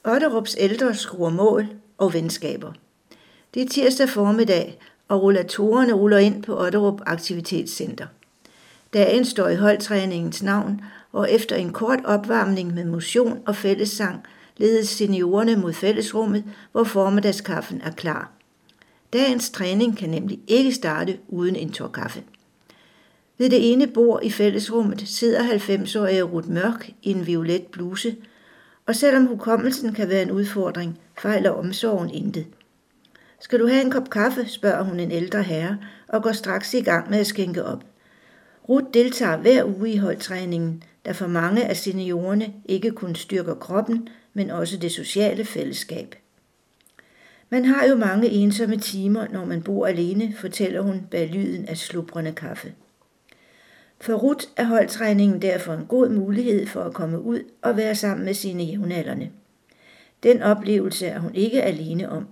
Otterups ældre skruer mål og venskaber. Det er tirsdag formiddag, og rollatorerne ruller ind på Otterup Aktivitetscenter. Dagen står i holdtræningens navn, og efter en kort opvarmning med motion og fællessang ledes seniorerne mod fællesrummet, hvor formiddagskaffen er klar. Dagens træning kan nemlig ikke starte uden en tår kaffe. Ved det ene bord i fællesrummet sidder 90-årige Ruth Mørk i en violet bluse, og selvom hukommelsen kan være en udfordring, fejler omsorgen intet. Skal du have en kop kaffe, spørger hun en ældre herre, og går straks i gang med at skænke op. Ruth deltager hver uge i holdtræningen, der for mange af seniorerne ikke kun styrker kroppen, men også det sociale fællesskab. Man har jo mange ensomme timer, når man bor alene, fortæller hun bag lyden af slubrende kaffe. For Ruth er holdtræningen derfor en god mulighed for at komme ud og være sammen med sine jævnaldrende. Den oplevelse er hun ikke alene om.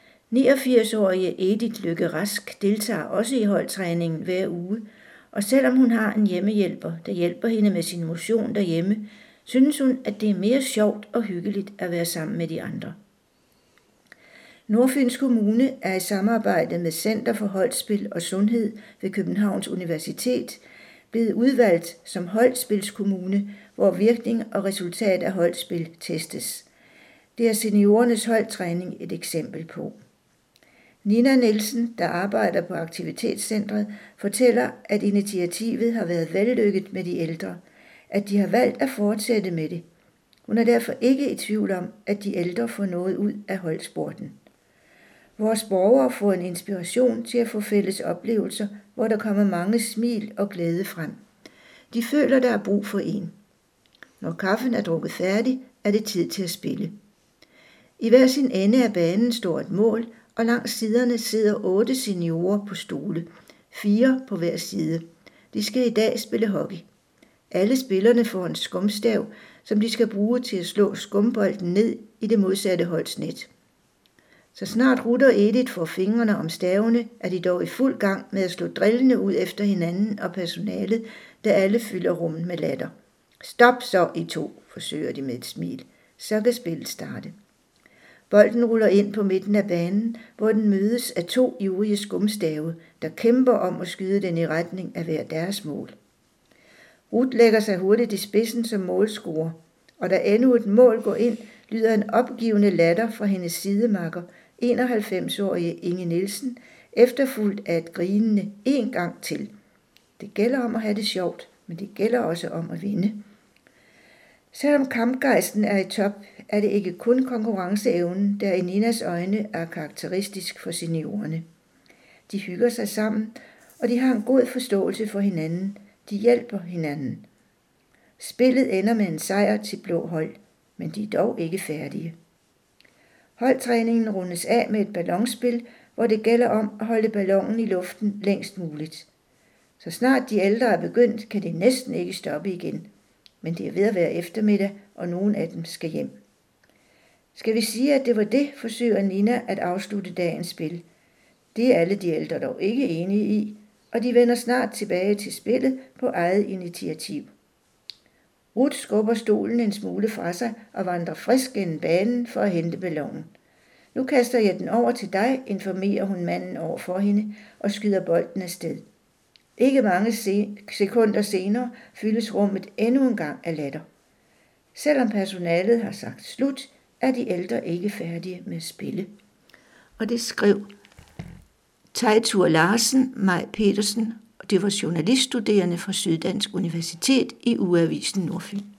89-årige Edith Lykke Rask deltager også i holdtræningen hver uge, og selvom hun har en hjemmehjælper, der hjælper hende med sin motion derhjemme, synes hun, at det er mere sjovt og hyggeligt at være sammen med de andre. Nordfyns Kommune er i samarbejde med Center for Holdspil og Sundhed ved Københavns Universitet blevet udvalgt som holdspilskommune, hvor virkning og resultat af holdspil testes. Det er seniorernes holdtræning et eksempel på. Nina Nielsen, der arbejder på aktivitetscentret, fortæller, at initiativet har været vellykket med de ældre, at de har valgt at fortsætte med det. Hun er derfor ikke i tvivl om, at de ældre får noget ud af holdsporten. Vores borgere får en inspiration til at få fælles oplevelser, hvor der kommer mange smil og glæde frem. De føler, der er brug for en. Når kaffen er drukket færdig, er det tid til at spille. I hver sin ende af banen står et mål, og langs siderne sidder 8 seniorer på stole, 4 på hver side. De skal i dag spille hockey. Alle spillerne får en skumstav, som de skal bruge til at slå skumbolden ned i det modsatte holdsnet. Så snart Ruth og Edith får fingrene om stavene, er de dog i fuld gang med at slå drillene ud efter hinanden og personalet, da alle fylder rummet med latter. Stop så I to, forsøger de med et smil. Så kan spillet starte. Bolden ruller ind på midten af banen, hvor den mødes af 2 ivrige skumstave, der kæmper om at skyde den i retning af hver deres mål. Ruth lægger sig hurtigt i spidsen som målscorer, og da endnu et mål går ind, lyder en opgivende latter fra hendes sidemakker, 91-årige Inge Nielsen, efterfulgt af et grinende en gang til. Det gælder om at have det sjovt, men det gælder også om at vinde. Selvom kampgejsten er i top, er det ikke kun konkurrenceevnen, der i Ninas øjne er karakteristisk for seniorerne. De hygger sig sammen, og de har en god forståelse for hinanden. De hjælper hinanden. Spillet ender med en sejr til blå hold, men de er dog ikke færdige. Holdtræningen rundes af med et ballonspil, hvor det gælder om at holde ballonen i luften længst muligt. Så snart de ældre er begyndt, kan de næsten ikke stoppe igen. Men det er ved at være eftermiddag, og nogen af dem skal hjem. Skal vi sige, at det var det, forsøger Nina at afslutte dagens spil. Det er alle de ældre dog ikke enige i, og de vender snart tilbage til spillet på eget initiativ. Ruth skubber stolen en smule fra sig og vandrer frisk gennem banen for at hente ballonen. Nu kaster jeg den over til dig, informerer hun manden over for hende og skyder bolden afsted. Ikke mange sekunder senere fyldes rummet endnu en gang af latter. Selvom personalet har sagt slut, er de ældre ikke færdige med at spille. Og det skrev Teitur Larsen, Maj Petersen, og det var journaliststuderende fra Syddansk Universitet i Ugeavisen Nordfyn.